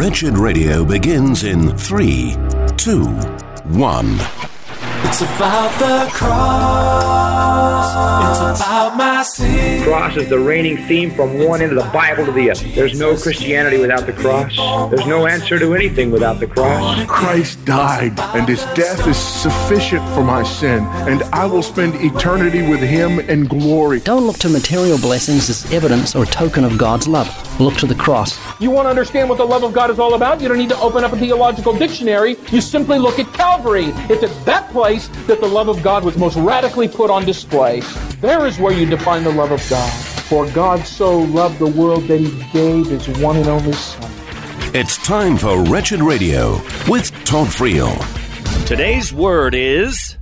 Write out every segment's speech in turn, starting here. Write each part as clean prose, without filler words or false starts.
Wretched Radio begins in 3, 2, 1. It's about the cross. It's about my sin. Cross is the reigning theme from one end of the Bible to the other. There's no Christianity without the cross. There's no answer to anything without the cross. Christ died, and his death is sufficient for my sin, and I will spend eternity with him in glory. Don't look to material blessings as evidence or token of God's love. Look to the cross. You want to understand what the love of God is all about? You don't need to open up a theological dictionary. You simply look at Calvary. It's at that place that the love of God was most radically put on display. There is where you define the love of God. For God so loved the world that he gave his one and only Son. It's time for Wretched Radio with Todd Friel. Today's word is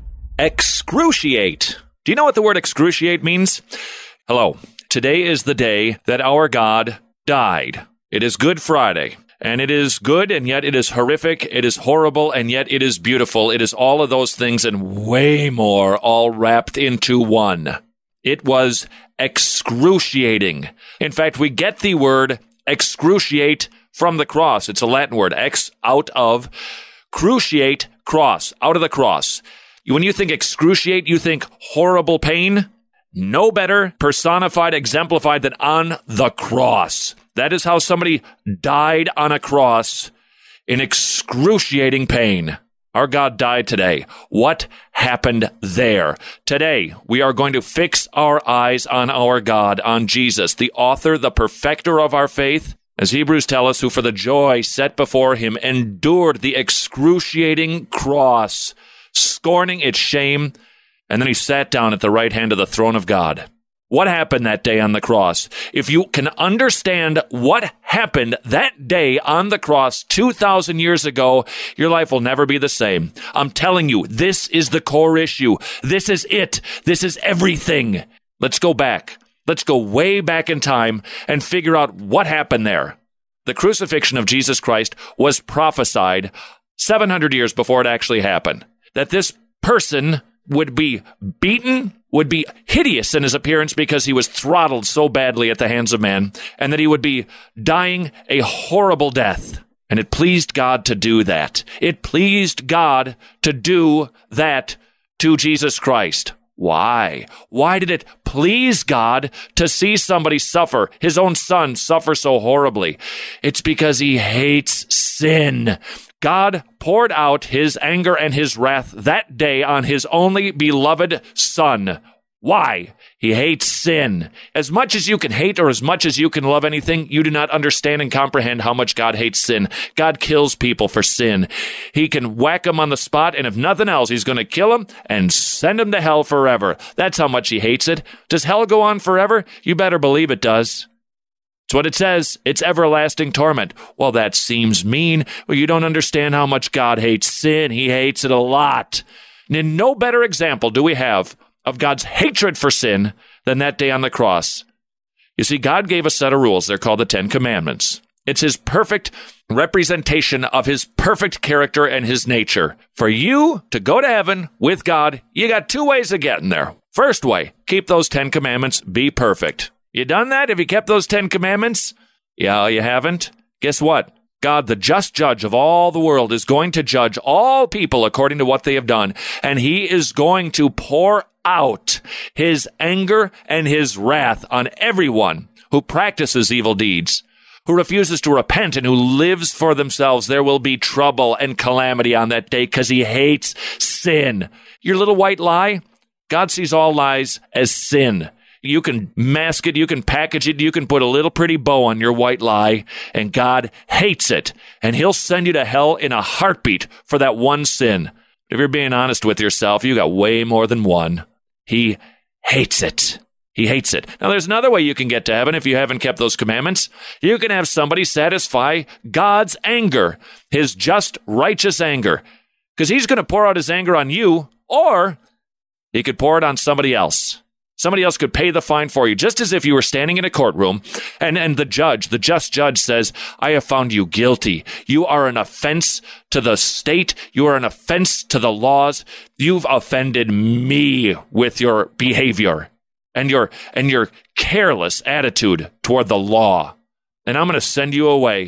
excruciate. Do you know what the word excruciate means? Hello. Today is the day that our God died. It is Good Friday. And it is good, and yet it is horrific. It is horrible, and yet it is beautiful. It is all of those things and way more, all wrapped into one. It was excruciating. In fact, we get the word excruciate from the cross. It's a Latin word, ex, out of, cruciate, cross, out of the cross. When you think excruciate, you think horrible pain. No better personified, exemplified than on the cross. That is how somebody died on a cross in excruciating pain. Our God died today. What happened there? Today, we are going to fix our eyes on our God, on Jesus, the author, the perfecter of our faith, as Hebrews tell us, who for the joy set before him endured the excruciating cross, scorning its shame, and then he sat down at the right hand of the throne of God. What happened that day on the cross? If you can understand what happened that day on the cross 2,000 years ago, your life will never be the same. I'm telling you, this is the core issue. This is it. This is everything. Let's go back. Let's go way back in time and figure out what happened there. The crucifixion of Jesus Christ was prophesied 700 years before it actually happened. That this person would be beaten, would be hideous in his appearance because he was throttled so badly at the hands of man, and that he would be dying a horrible death. And it pleased God to do that. It pleased God to do that to Jesus Christ. Why? Why did it please God to see somebody suffer, his own son suffer so horribly? It's because he hates sin. God poured out his anger and his wrath that day on his only beloved Son. Why? He hates sin. As much as you can hate or as much as you can love anything, you do not understand and comprehend how much God hates sin. God kills people for sin. He can whack them on the spot, and if nothing else, he's going to kill them and send them to hell forever. That's how much he hates it. Does hell go on forever? You better believe it does. It's what it says. It's everlasting torment. Well, that seems mean. Well, you don't understand how much God hates sin. He hates it a lot. And no better example do we have of God's hatred for sin than that day on the cross. You see, God gave a set of rules. They're called the Ten Commandments. It's his perfect representation of his perfect character and his nature. For you to go to heaven with God, you got two ways of getting there. First way, keep those 10 commandments, be perfect. You done that? Have you kept those 10 commandments? Yeah, you haven't? Guess what? God, the just judge of all the world, is going to judge all people according to what they have done. And he is going to pour out his anger and his wrath on everyone who practices evil deeds, who refuses to repent, and who lives for themselves. There will be trouble and calamity on that day because he hates sin. Your little white lie? God sees all lies as sin. You can mask it, you can package it, you can put a little pretty bow on your white lie, and God hates it. And he'll send you to hell in a heartbeat for that one sin. If you're being honest with yourself, you got way more than one. He hates it. He hates it. Now, there's another way you can get to heaven if you haven't kept those commandments. You can have somebody satisfy God's anger, his just, righteous anger, because he's going to pour out his anger on you, or he could pour it on somebody else. Somebody else could pay the fine for you, just as if you were standing in a courtroom and the judge, the just judge says, I have found you guilty. You are an offense to the state. You are an offense to the laws. You've offended me with your behavior and your careless attitude toward the law. And I'm going to send you away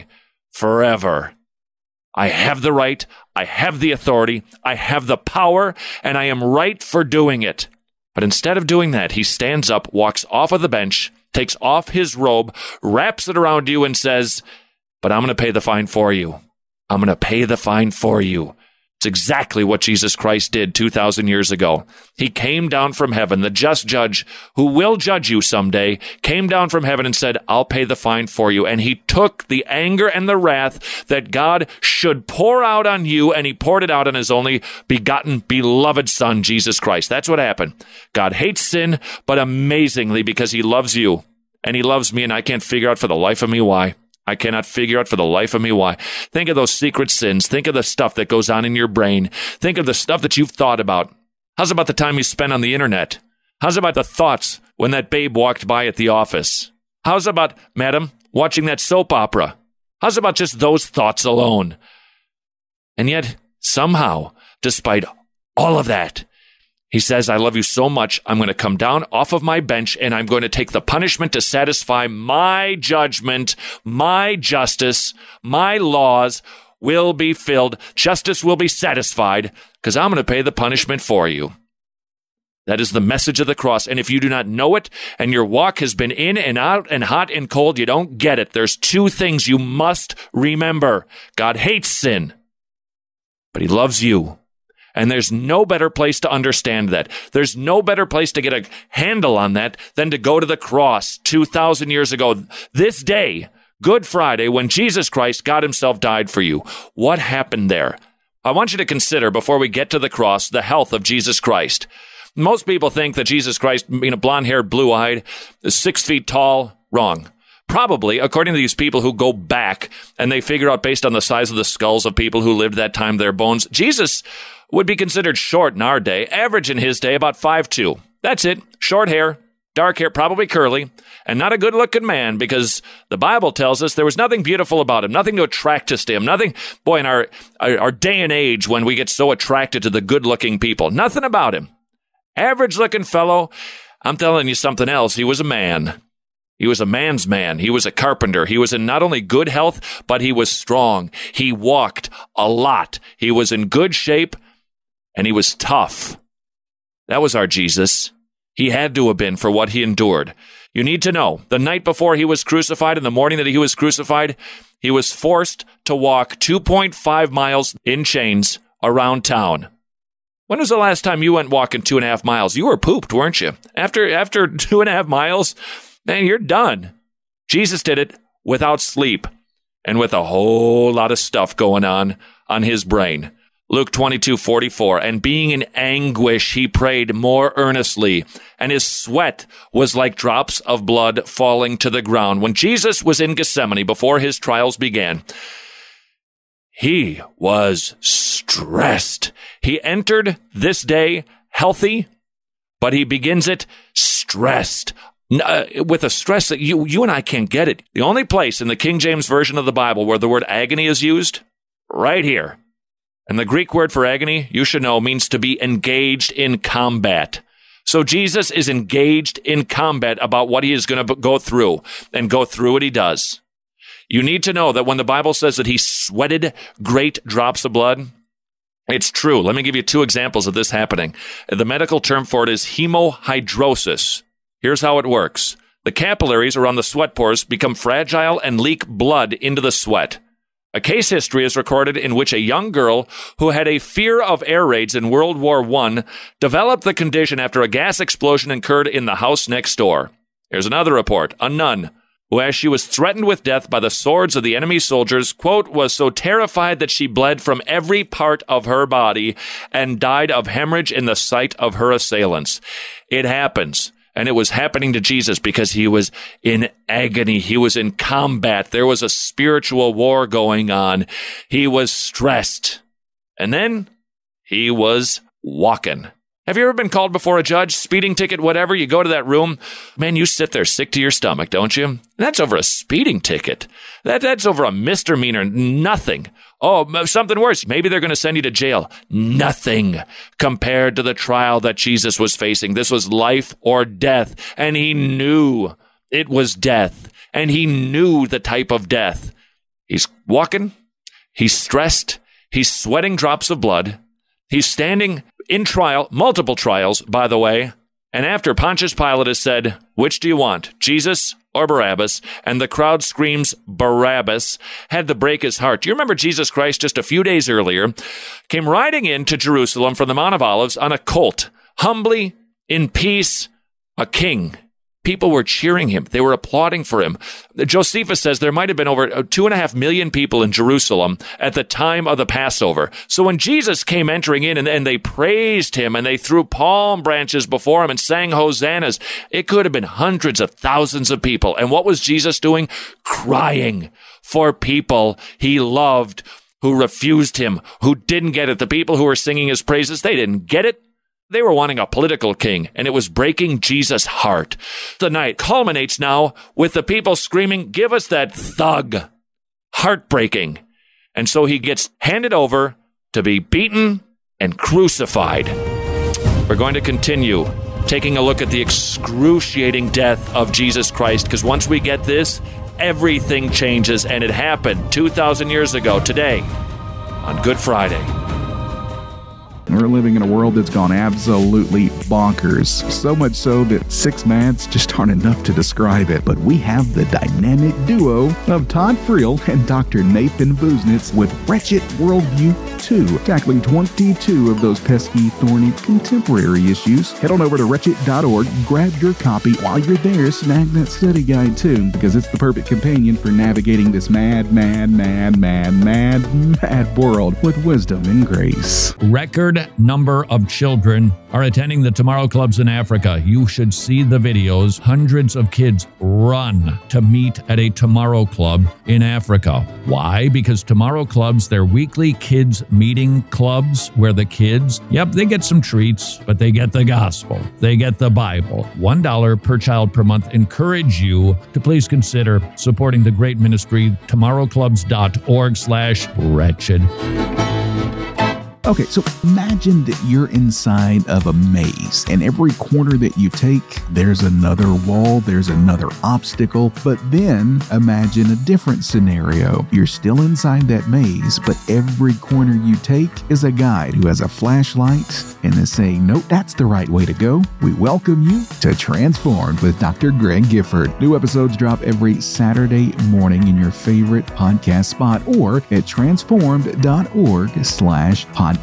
forever. I have the right, I have the authority, I have the power, and I am right for doing it. But instead of doing that, he stands up, walks off of the bench, takes off his robe, wraps it around you, and says, but I'm going to pay the fine for you. I'm going to pay the fine for you. It's exactly what Jesus Christ did 2,000 years ago. He came down from heaven, the just judge who will judge you someday, came down from heaven and said, I'll pay the fine for you. And he took the anger and the wrath that God should pour out on you, and he poured it out on his only begotten, beloved Son, Jesus Christ. That's what happened. God hates sin, but amazingly, because he loves you, and he loves me, and I can't figure out for the life of me why. I cannot figure out for the life of me why. Think of those secret sins. Think of the stuff that goes on in your brain. Think of the stuff that you've thought about. How's about the time you spent on the internet? How's about the thoughts when that babe walked by at the office? How's about, madam, watching that soap opera? How's about just those thoughts alone? And yet, somehow, despite all of that, he says, I love you so much, I'm going to come down off of my bench and I'm going to take the punishment to satisfy my judgment, my justice, my laws will be filled. Justice will be satisfied because I'm going to pay the punishment for you. That is the message of the cross. And if you do not know it and your walk has been in and out and hot and cold, you don't get it. There's two things you must remember. God hates sin, but he loves you. And there's no better place to understand that. There's no better place to get a handle on that than to go to the cross 2,000 years ago. This day, Good Friday, when Jesus Christ, God himself, died for you. What happened there? I want you to consider, before we get to the cross, the health of Jesus Christ. Most people think that Jesus Christ, blonde-haired, blue-eyed, 6 feet tall. Wrong. Probably, according to these people who go back and they figure out based on the size of the skulls of people who lived that time, their bones, Jesus would be considered short in our day, average in his day, about 5'2". That's it. Short hair, dark hair, probably curly, and not a good-looking man because the Bible tells us there was nothing beautiful about him, nothing to attract us to him, nothing, boy, in our day and age when we get so attracted to the good-looking people, nothing about him. Average-looking fellow. I'm telling you something else. He was a man. He was a man's man. He was a carpenter. He was in not only good health, but he was strong. He walked a lot. He was in good shape, and he was tough. That was our Jesus. He had to have been for what he endured. You need to know, the night before he was crucified, and the morning that he was crucified, he was forced to walk 2.5 miles in chains around town. When was the last time you went walking 2.5 miles? You were pooped, weren't you? After 2.5 miles, man, you're done. Jesus did it without sleep and with a whole lot of stuff going on his brain. Luke 22:44, and being in anguish, he prayed more earnestly, and his sweat was like drops of blood falling to the ground. When Jesus was in Gethsemane before his trials began, he was stressed. He entered this day healthy, but he begins it stressed. With a stress that you and I can't get it. The only place in the King James Version of the Bible where the word agony is used, right here. And the Greek word for agony, you should know, means to be engaged in combat. So Jesus is engaged in combat about what he is going to go through, and go through what he does. You need to know that when the Bible says that he sweated great drops of blood, it's true. Let me give you 2 examples of this happening. The medical term for it is hemohydrosis. Here's how it works. The capillaries around the sweat pores become fragile and leak blood into the sweat. A case history is recorded in which a young girl who had a fear of air raids in World War I developed the condition after a gas explosion occurred in the house next door. Here's another report. A nun who, as she was threatened with death by the swords of the enemy soldiers, quote, was so terrified that she bled from every part of her body and died of hemorrhage in the sight of her assailants. It happens. And it was happening to Jesus because he was in agony. He was in combat. There was a spiritual war going on. He was stressed. And then he was walking. Have you ever been called before a judge, speeding ticket, whatever? You go to that room. Man, you sit there sick to your stomach, don't you? That's over a speeding ticket. That's over a misdemeanor. Nothing. Oh, something worse. Maybe they're going to send you to jail. Nothing compared to the trial that Jesus was facing. This was life or death. And he knew it was death. And he knew the type of death. He's walking. He's stressed. He's sweating drops of blood. He's standing in trial, multiple trials, by the way. And after Pontius Pilate has said, which do you want, Jesus or Barabbas? And the crowd screams, Barabbas, had to break his heart. Do you remember Jesus Christ just a few days earlier came riding into Jerusalem from the Mount of Olives on a colt, humbly, in peace, a king. People were cheering him. They were applauding for him. Josephus says there might have been over 2.5 million people in Jerusalem at the time of the Passover. So when Jesus came entering in and they praised him and they threw palm branches before him and sang hosannas, it could have been hundreds of thousands of people. And what was Jesus doing? Crying for people he loved who refused him, who didn't get it. The people who were singing his praises, they didn't get it. They were wanting a political king, and it was breaking Jesus' heart. The night culminates now with the people screaming, give us that thug. Heartbreaking. And so he gets handed over to be beaten and crucified. We're going to continue taking a look at the excruciating death of Jesus Christ, because once we get this, everything changes, and it happened 2,000 years ago today on Good Friday. We're living in a world that's gone absolutely bonkers. So much so that 6 mads just aren't enough to describe it. But we have the dynamic duo of Todd Friel and Dr. Nathan Busenitz with Wretched Worldview 2, tackling 22 of those pesky, thorny, contemporary issues. Head on over to wretched.org, grab your copy. While you're there, snag that study guide too, because it's the perfect companion for navigating this mad world with wisdom and grace. Record number of children are attending the Tomorrow Clubs in Africa. You should see the videos. Hundreds of kids run to meet at a Tomorrow Club in Africa. Why? Because Tomorrow Clubs, they're weekly kids meeting clubs where the kids, they get some treats, but they get the gospel. They get the Bible. $1 per child per month. Encourage you to please consider supporting the great ministry, tomorrowclubs.org/wretched. Okay, so imagine that you're inside of a maze, and every corner that you take, there's another wall, there's another obstacle. But then imagine a different scenario. You're still inside that maze, but every corner you take is a guide who has a flashlight and is saying, nope, that's the right way to go. We welcome you to Transformed with Dr. Greg Gifford. New episodes drop every Saturday morning in your favorite podcast spot or at transformed.org/podcast.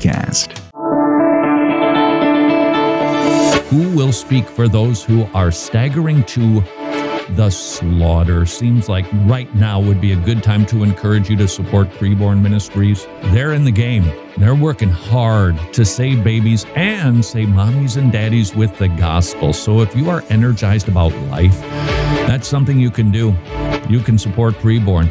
Who will speak for those who are staggering to the slaughter? Seems like right now would be a good time to encourage you to support Preborn Ministries. They're in the game. They're working hard to save babies and save mommies and daddies with the gospel. So if you are energized about life, that's something you can do. You can support Preborn.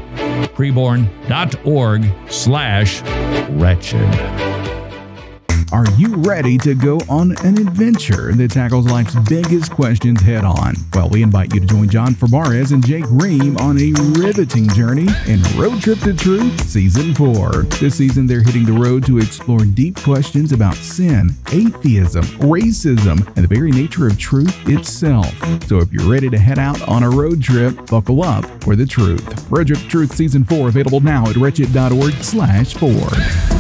Preborn.org/wretched. Are you ready to go on an adventure that tackles life's biggest questions head on? Well, we invite you to join John Fabarez and Jake Ream on a riveting journey in Road Trip to Truth Season 4. This season, they're hitting the road to explore deep questions about sin, atheism, racism, and the very nature of truth itself. So if you're ready to head out on a road trip, buckle up for the truth. Road Trip to Truth Season 4 available now at wretched.org/4.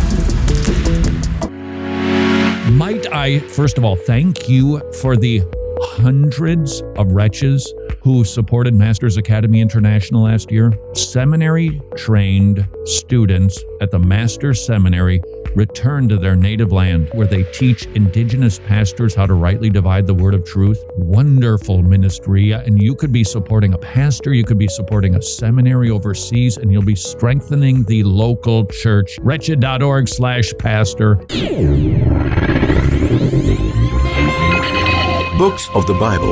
Might I, first of all, thank you for the hundreds of wretches who supported Masters Academy International last year. Seminary-trained students at the Masters Seminary return to their native land where they teach indigenous pastors how to rightly divide the word of truth. Wonderful ministry. And you could be supporting a pastor, you could be supporting a seminary overseas, and you'll be strengthening the local church. Wretched.org/pastor. Books of the Bible.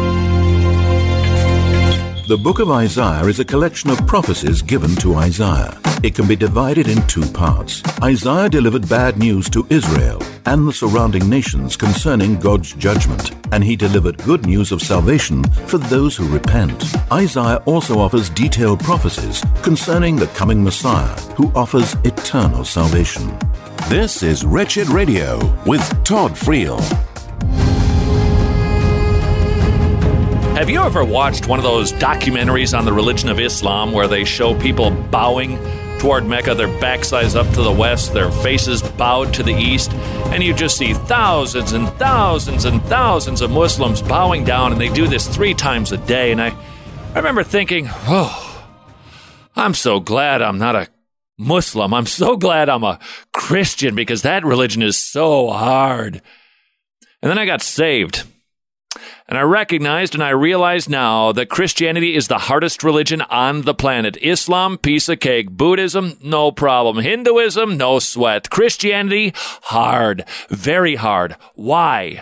The book of Isaiah is a collection of prophecies given to Isaiah. It can be divided in 2 parts. Isaiah delivered bad news to Israel and the surrounding nations concerning God's judgment, and he delivered good news of salvation for those who repent. Isaiah also offers detailed prophecies concerning the coming Messiah, who offers eternal salvation. This is Wretched Radio with Todd Friel. Have you ever watched one of those documentaries on the religion of Islam where they show people bowing toward Mecca, their backsides up to the west, their faces bowed to the east, and you just see thousands and thousands and thousands of Muslims bowing down, and they do this 3 times a day. And I remember thinking, oh, I'm so glad I'm not a Muslim. I'm so glad I'm a Christian, because that religion is so hard. And then I got saved. And I recognized and I realize now that Christianity is the hardest religion on the planet. Islam, piece of cake. Buddhism, no problem. Hinduism, no sweat. Christianity, hard. Very hard. Why?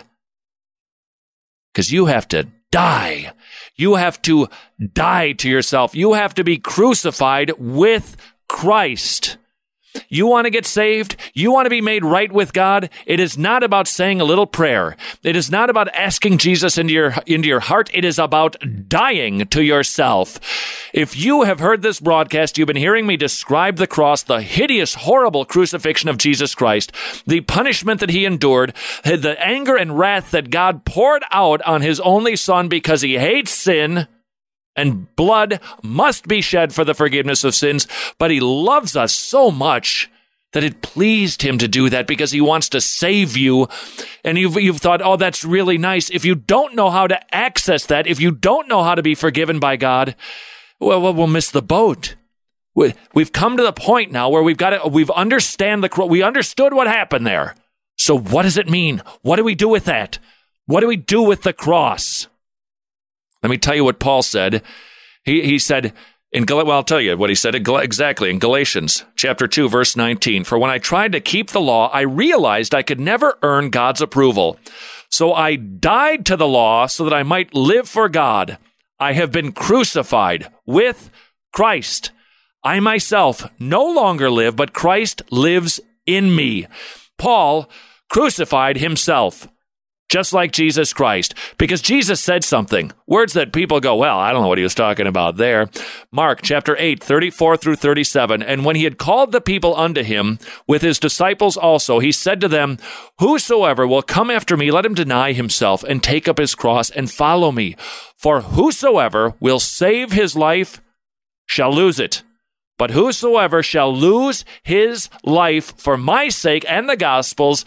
Because you have to die. You have to die to yourself. You have to be crucified with Christ. You want to get saved? You want to be made right with God? It is not about saying a little prayer. It is not about asking Jesus into your heart. It is about dying to yourself. If you have heard this broadcast, you've been hearing me describe the cross, the hideous, horrible crucifixion of Jesus Christ, the punishment that he endured, the anger and wrath that God poured out on his only Son because he hates sin, and blood must be shed for the forgiveness of sins, but he loves us so much that it pleased him to do that because he wants to save you. And you've thought, oh, that's really nice. If you don't know how to access that, if you don't know how to be forgiven by God, well, we'll miss the boat. We've come to the point now where we understood what happened there. So what does it mean? What do we do with that? What do we do with the cross? Let me tell you what Paul said. He said, I'll tell you what he said exactly in Galatians chapter 2, verse 19. For when I tried to keep the law, I realized I could never earn God's approval. So I died to the law so that I might live for God. I have been crucified with Christ. I myself no longer live, but Christ lives in me. Paul crucified himself, just like Jesus Christ, because Jesus said something, words that people go, well, I don't know what he was talking about there. Mark chapter 8, 34 through 37, and when he had called the people unto him, with his disciples also, he said to them, whosoever will come after me, let him deny himself and take up his cross and follow me. For whosoever will save his life shall lose it. But whosoever shall lose his life for my sake and the gospel's,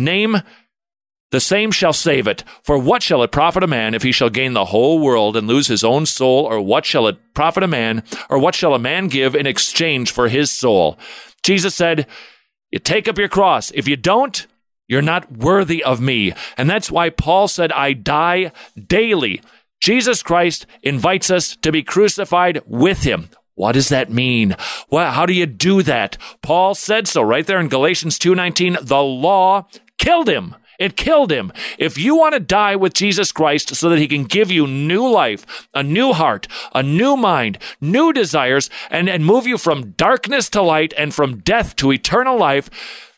the same shall save it. For what shall it profit a man if he shall gain the whole world and lose his own soul? Or what shall it profit a man? Or what shall a man give in exchange for his soul? Jesus said, you take up your cross. If you don't, you're not worthy of me. And that's why Paul said, I die daily. Jesus Christ invites us to be crucified with him. What does that mean? Well, how do you do that? Paul said so right there in Galatians 2:19. The law killed him. It killed him. If you want to die with Jesus Christ so that he can give you new life, a new heart, a new mind, new desires, and move you from darkness to light and from death to eternal life,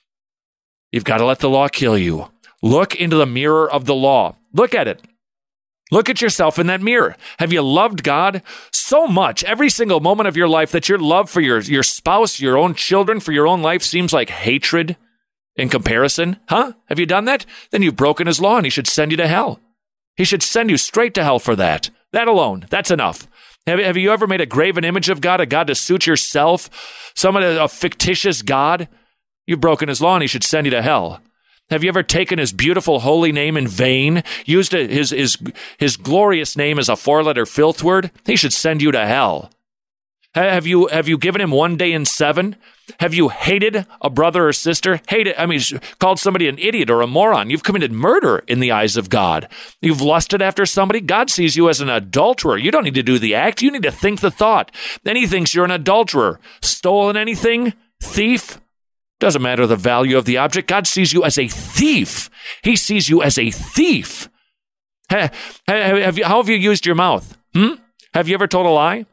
you've got to let the law kill you. Look into the mirror of the law. Look at it. Look at yourself in that mirror. Have you loved God so much every single moment of your life that your love for your spouse, your own children, for your own life seems like hatred in comparison? Huh? Have you done that? Then you've broken his law and he should send you to hell. He should send you straight to hell for that. That alone, that's enough. Have you ever made a graven image of God, a God to suit yourself, a fictitious God? You've broken his law and he should send you to hell. Have you ever taken his beautiful holy name in vain, used his glorious name as a 4-letter filth word? He should send you to hell. Have you given him 1 day in 7? Have you hated a brother or sister? Called somebody an idiot or a moron? You've committed murder in the eyes of God. You've lusted after somebody? God sees you as an adulterer. You don't need to do the act. You need to think the thought. Then he thinks you're an adulterer. Stolen anything? Thief? Doesn't matter the value of the object. God sees you as a thief. He sees you as a thief. How have you used your mouth? Have you ever told a lie?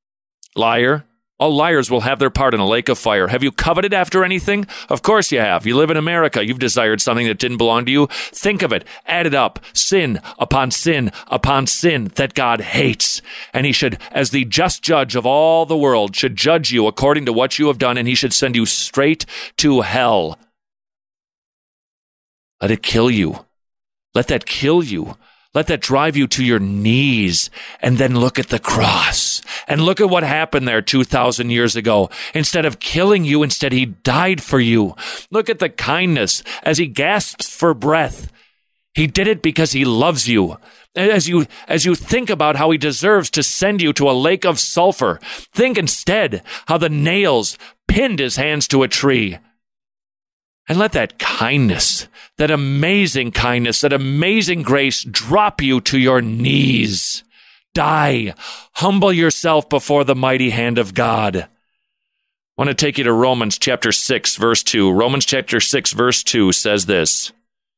Liar. All liars will have their part in a lake of fire. Have you coveted after anything? Of course you have. You live in America. You've desired something that didn't belong to you. Think of it. Add it up. Sin upon sin upon sin that God hates. And he should, as the just judge of all the world, should judge you according to what you have done, and he should send you straight to hell. Let it kill you. Let that kill you. Let that drive you to your knees, and then look at the cross and look at what happened there 2,000 years ago. Instead of killing you, instead he died for you. Look at the kindness as he gasps for breath. He did it because he loves you. As you think about how he deserves to send you to a lake of sulfur, think instead how the nails pinned his hands to a tree. And let that kindness, that amazing grace drop you to your knees. Die. Humble yourself before the mighty hand of God. I want to take you to Romans chapter 6, verse 2. Romans chapter 6, verse 2 says this.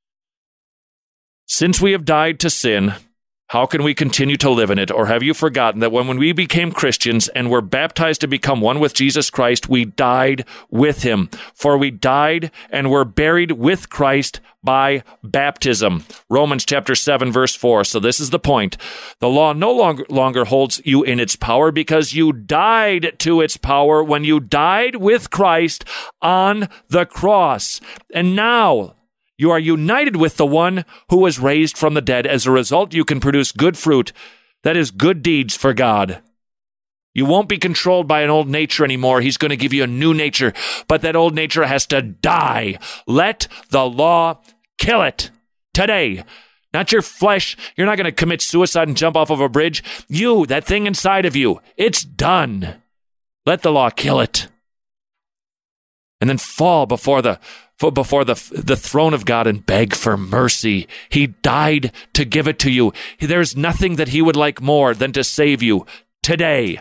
Since we have died to sin, how can we continue to live in it? Or have you forgotten that when we became Christians and were baptized to become one with Jesus Christ, we died with him? For we died and were buried with Christ by baptism. Romans chapter 7, verse 4. So this is the point. The law no longer holds you in its power because you died to its power when you died with Christ on the cross. And now you are united with the one who was raised from the dead. As a result, you can produce good fruit, that is, good deeds for God. You won't be controlled by an old nature anymore. He's going to give you a new nature, but that old nature has to die. Let the law kill it today. Not your flesh. You're not going to commit suicide and jump off of a bridge. You, that thing inside of you, it's done. Let the law kill it. And then fall before the throne of God and beg for mercy. He died to give it to you. There's nothing that he would like more than to save you today.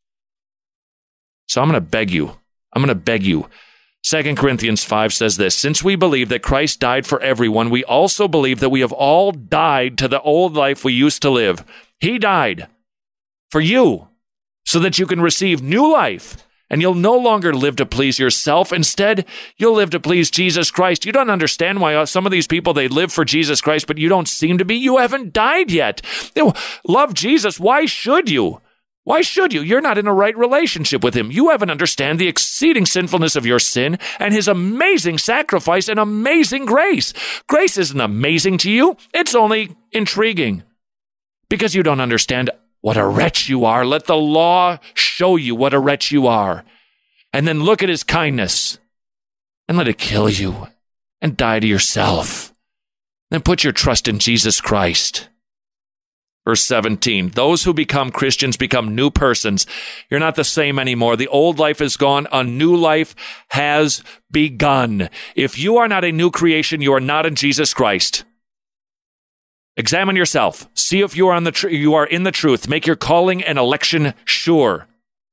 So I'm going to beg you. 2 Corinthians 5 says this, since we believe that Christ died for everyone, we also believe that we have all died to the old life we used to live. He died for you so that you can receive new life. And you'll no longer live to please yourself. Instead, you'll live to please Jesus Christ. You don't understand why some of these people, they live for Jesus Christ, but you don't seem to be. You haven't died yet. Love Jesus. Why should you? Why should you? You're not in a right relationship with him. You haven't understand the exceeding sinfulness of your sin and his amazing sacrifice and amazing grace. Grace isn't amazing to you. It's only intriguing because you don't understand what a wretch you are. Let the law show you what a wretch you are. And then look at his kindness and let it kill you and die to yourself. Then put your trust in Jesus Christ. Verse 17, those who become Christians become new persons. You're not the same anymore. The old life is gone. A new life has begun. If you are not a new creation, you are not in Jesus Christ. Examine yourself. See if you are you are in the truth. Make your calling and election sure.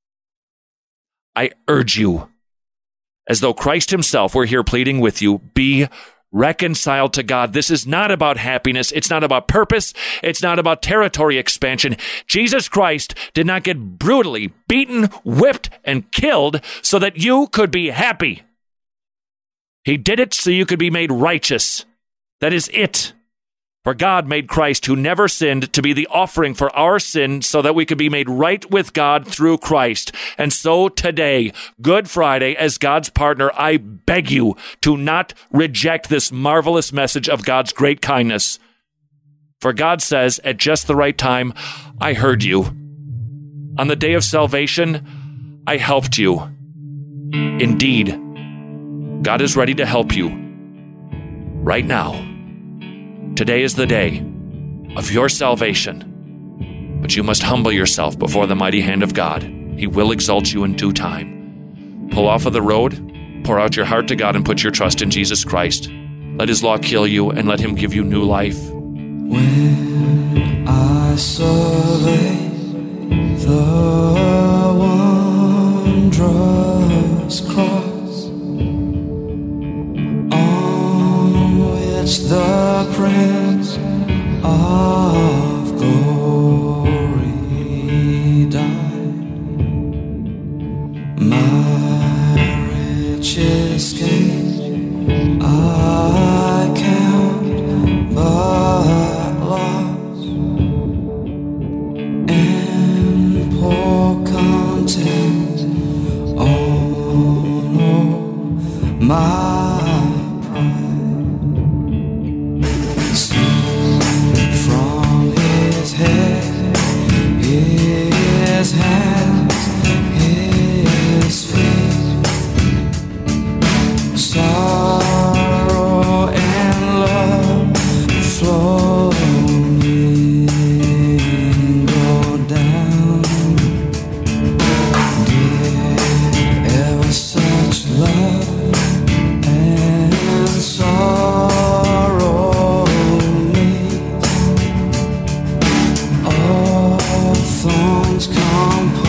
I urge you, as though Christ himself were here pleading with you, be reconciled to God. This is not about happiness. It's not about purpose. It's not about territory expansion. Jesus Christ did not get brutally beaten, whipped, and killed so that you could be happy. He did it so you could be made righteous. That is it. For God made Christ, who never sinned, to be the offering for our sin so that we could be made right with God through Christ. And so today, Good Friday, as God's partner, I beg you to not reject this marvelous message of God's great kindness. For God says, at just the right time, I heard you. On the day of salvation, I helped you. Indeed, God is ready to help you right now. Today is the day of your salvation, but you must humble yourself before the mighty hand of God. He will exalt you in due time. Pull off of the road, pour out your heart to God, and put your trust in Jesus Christ. Let his law kill you, and let him give you new life. When I survey the wondrous cross on which the Prince of Glory died, my richest gain I count but loss, composed.